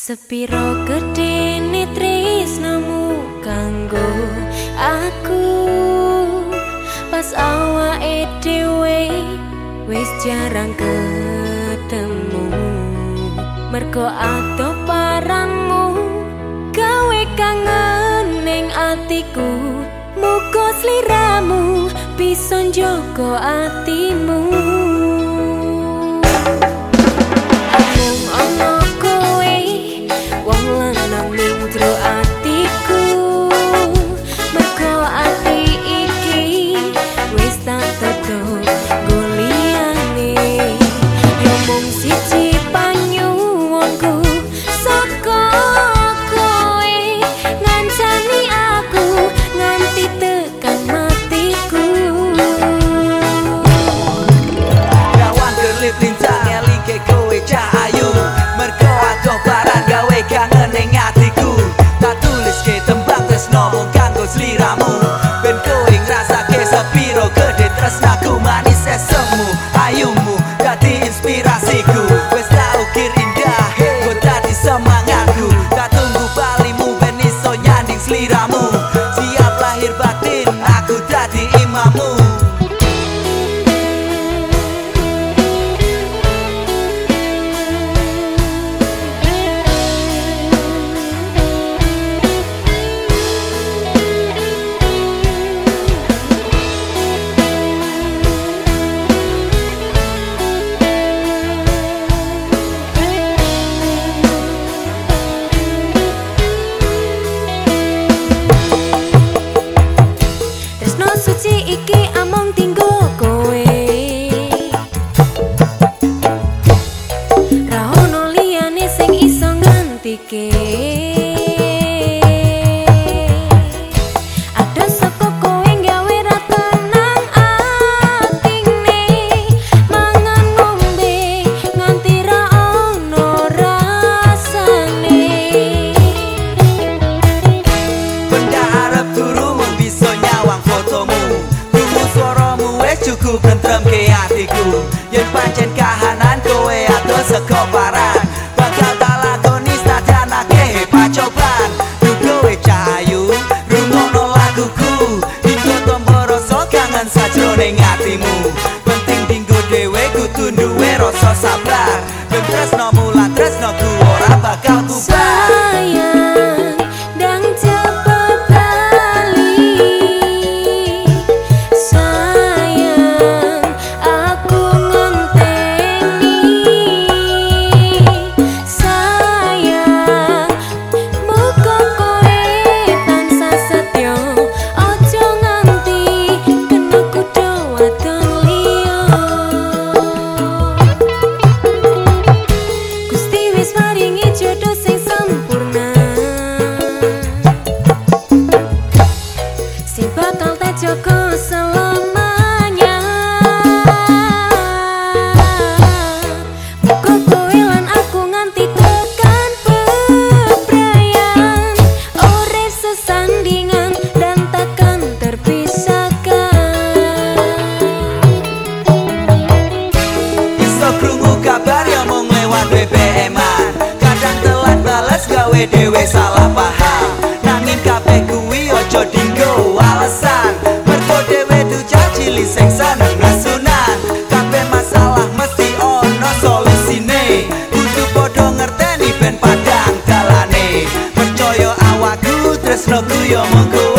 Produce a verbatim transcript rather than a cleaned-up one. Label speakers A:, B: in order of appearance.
A: Sepiro gedene tresnamu kanggo aku, pas awake dhewe wis jarang ketemu. Mergo adoh parangmu gawe kangen ning atiku. Muga sliramu bisa njaga atimu.
B: Sliramu ben kowe ngrasake sepiro gedhe tresnaku, manis esemu ayumu dadi inspirasiku. Wes tak ukir indah kok dadi semangatku, tak tunggu balimu ben iso nyanding sliramu. Siap lahir batin aku dadi imammu.
A: Iki among tinggo kowe, ra ono liyane sing iso ngantike. Ada saka kowe gawe ra tenang atine, mangan ngombe nganti ra ono rasane.
B: Benda arep turu mung bisa nyawang fotomu, cukup nentremke atiku. Yen pancen kahanan kowe ado saka parang, bakal tak lakoni sadanake pacobaan. Kowe cahayu rungokno laguku, dinggo tombo rasa kangen sajroning atimu. Penting dinggo dhewe kudu duwe rasa sabar, ben tresnomu lan tresnoku ora bakal bubar.
A: Joko selamanya, muga kowe lan aku nganti tekan bebrayan, urip sesandingan dan takkan terpisahkan.
B: Iso krungu kabar yang mung lewat B B M-an, kadang telat bales gawe dhewe salah paham. Nanging kabeh kuwi aja dinggo alasan, sing seneng nasunan. Kabeh masalah mesti ono solusine, kudu padha ngerteni ben padang dalane. Percaya awakku tresnoku yo mung